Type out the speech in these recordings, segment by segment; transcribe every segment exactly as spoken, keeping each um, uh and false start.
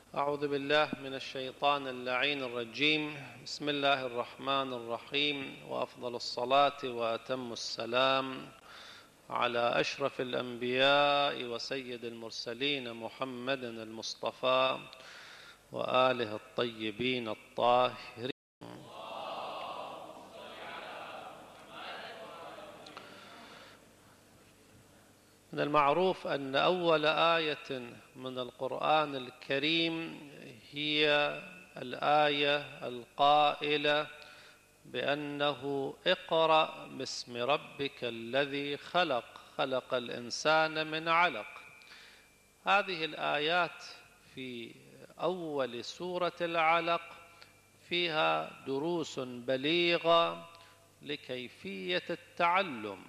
أعوذ بالله من الشيطان اللعين الرجيم. بسم الله الرحمن الرحيم، وأفضل الصلاة وأتم السلام على أشرف الأنبياء وسيد المرسلين محمد المصطفى وآله الطيبين الطاهرين. من المعروف أن أول آية من القرآن الكريم هي الآية القائلة بأنه اقرأ باسم ربك الذي خلق خلق الإنسان من علق. هذه الآيات في أول سورة العلق فيها دروس بليغة لكيفية التعلم،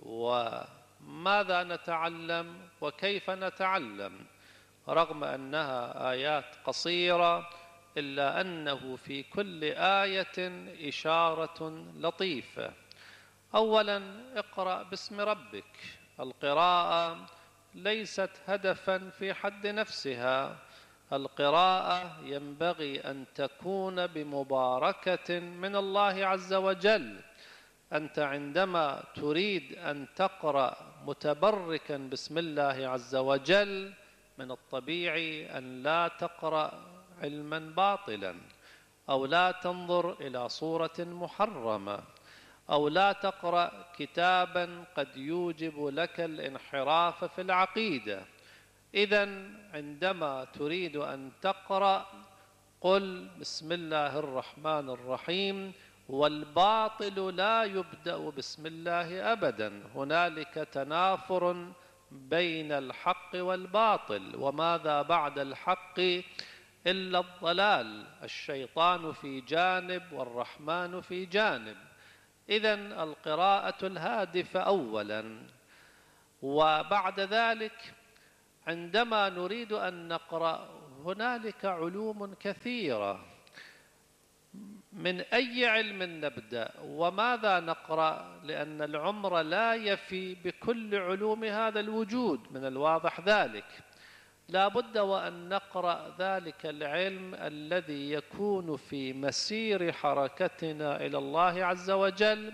وماذا نتعلم وكيف نتعلم. رغم أنها آيات قصيرة إلا أنه في كل آية إشارة لطيفة. أولا، اقرأ باسم ربك. القراءة ليست هدفا في حد نفسها، القراءة ينبغي أن تكون بمباركة من الله عز وجل. أنت عندما تريد أن تقرأ متبركا باسم الله عز وجل من الطبيعي أن لا تقرأ علما باطلا، أو لا تنظر إلى صورة محرمة، أو لا تقرأ كتابا قد يوجب لك الانحراف في العقيدة. إذن عندما تريد أن تقرأ قل بسم الله الرحمن الرحيم، والباطل لا يبدأ بسم الله أبدا. هنالك تنافر بين الحق والباطل، وماذا بعد الحق إلا الضلال. الشيطان في جانب والرحمن في جانب. إذن القراءة الهادفة أولا. وبعد ذلك عندما نريد أن نقرأ هنالك علوم كثيرة. من أي علم نبدأ وماذا نقرأ؟ لأن العمر لا يفي بكل علوم هذا الوجود، من الواضح ذلك. لا بد وأن نقرأ ذلك العلم الذي يكون في مسير حركتنا إلى الله عز وجل،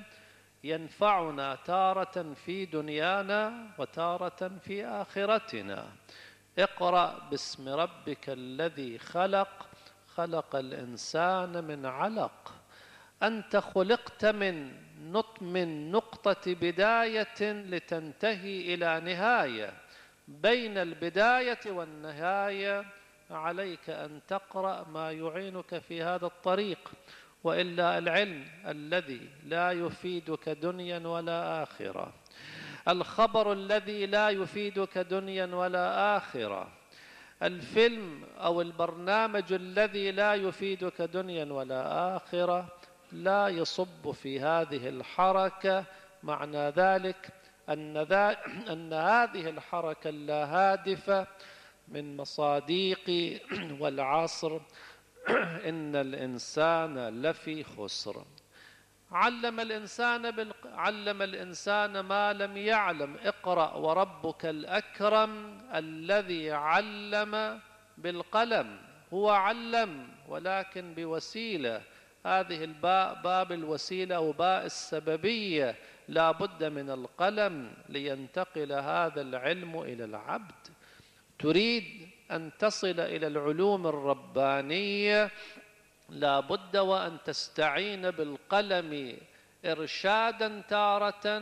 ينفعنا تارة في دنيانا وتارة في آخرتنا. اقرأ باسم ربك الذي خلق خلق الإنسان من علق. أنت خلقت من من نقطة بداية لتنتهي إلى نهاية. بين البداية والنهاية عليك أن تقرأ ما يعينك في هذا الطريق، وإلا العلم الذي لا يفيدك دنيا ولا آخرة، الخبر الذي لا يفيدك دنيا ولا آخرة، الفيلم أو البرنامج الذي لا يفيدك دنيا ولا آخرة، لا يصب في هذه الحركة. معنى ذلك أن, ذا أن هذه الحركة اللاهادفة من مصاديق والعصر إن الإنسان لفي خسر. علم الإنسان, بالق... علم الإنسان ما لم يعلم. اقرأ وربك الأكرم الذي علم بالقلم. هو علم ولكن بوسيلة. هذه الباء باب الوسيلة وباء السببية. لا بد من القلم لينتقل هذا العلم إلى العبد. تريد أن تصل إلى العلوم الربانية لا بد وأن تستعين بالقلم إرشادا تارة،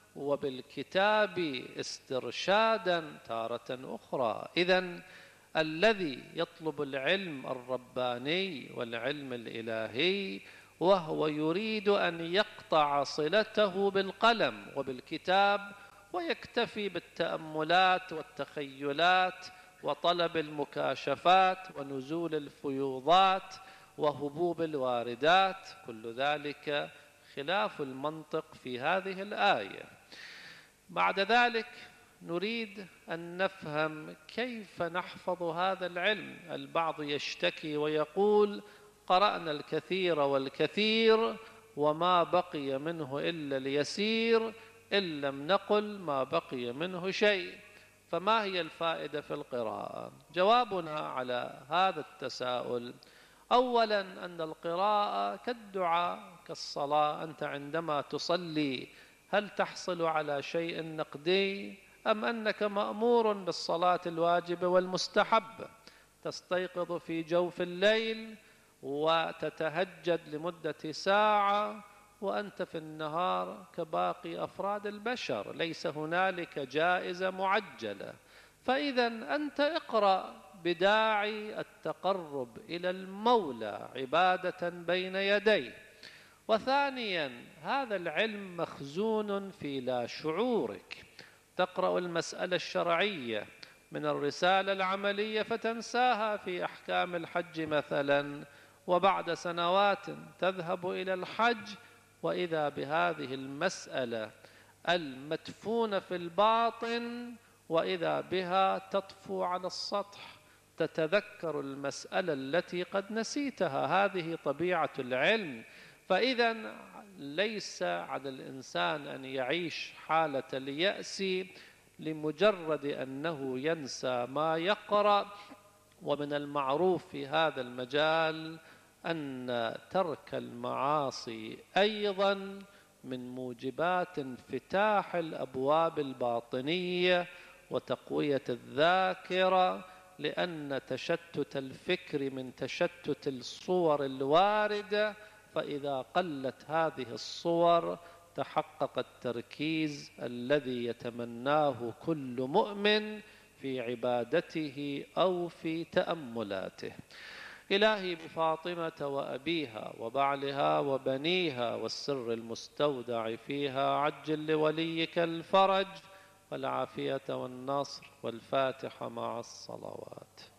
وبالكتاب استرشادا تارة أخرى. إذن الذي يطلب العلم الرباني والعلم الإلهي وهو يريد أن يقطع صلته بالقلم وبالكتاب ويكتفي بالتأملات والتخيلات وطلب المكاشفات ونزول الفيوضات وهبوب الواردات، كل ذلك خلاف المنطق في هذه الآية. بعد ذلك نريد أن نفهم كيف نحفظ هذا العلم. البعض يشتكي ويقول قرأنا الكثير والكثير وما بقي منه إلا اليسير، إن لم نقل ما بقي منه شيء. فما هي الفائدة في القراءة؟ جوابنا على هذا التساؤل: أولا أن القراءة كالدعاء كالصلاة. أنت عندما تصلي هل تحصل على شيء نقدي، أم أنك مأمور بالصلاة الواجبة والمستحبة؟ تستيقظ في جوف الليل وتتهجد لمدة ساعة، وأنت في النهار كباقي أفراد البشر، ليس هنالك جائزة معجلة. فإذا أنت اقرأ بداعي التقرب إلى المولى عبادة بين يديه. وثانيا هذا العلم مخزون في لا شعورك. تقرأ المسألة الشرعية من الرسالة العملية فتنساها في أحكام الحج مثلا، وبعد سنوات تذهب إلى الحج وإذا بهذه المسألة المدفونة في الباطن وإذا بها تطفو على السطح، تتذكر المسألة التي قد نسيتها. هذه طبيعة العلم. فإذا ليس على الإنسان أن يعيش حالة اليأس لمجرد أنه ينسى ما يقرأ. ومن المعروف في هذا المجال أن ترك المعاصي أيضا من موجبات انفتاح الأبواب الباطنية وتقوية الذاكرة، لأن تشتت الفكر من تشتت الصور الواردة، فإذا قلت هذه الصور تحقق التركيز الذي يتمناه كل مؤمن في عبادته أو في تأملاته. إلهي بفاطمة وأبيها وبعلها وبنيها والسر المستودع فيها عجل لوليك الفرج والعافية والنصر. والفاتحة مع الصلوات.